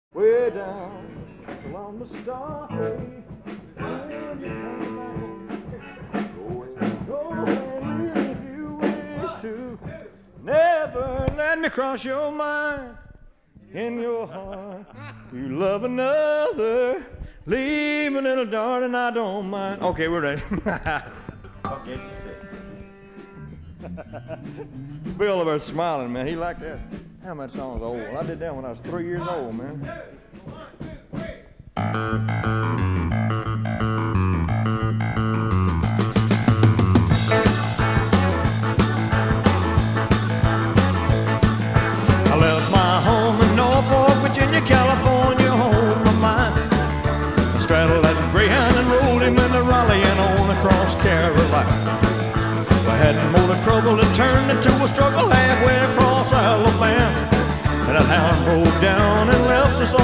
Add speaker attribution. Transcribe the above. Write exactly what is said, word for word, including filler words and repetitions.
Speaker 1: Way down along the starry, go and if you wish to, never let me cross your mind. In your heart, you love another, leave a little darling, I don't mind. Okay, we're ready. Okay, Bill over there smiling, man. He liked that. Damn, that song's old. I did that when I was three years old, man. I left my home in Norfolk, Virginia, California, home of mine. I straddled that Greyhound and rolled him into Raleigh and on across Carolina. I hadn't more than trouble, it turned into a struggle halfway across Alabama. And that hound broke down and left us all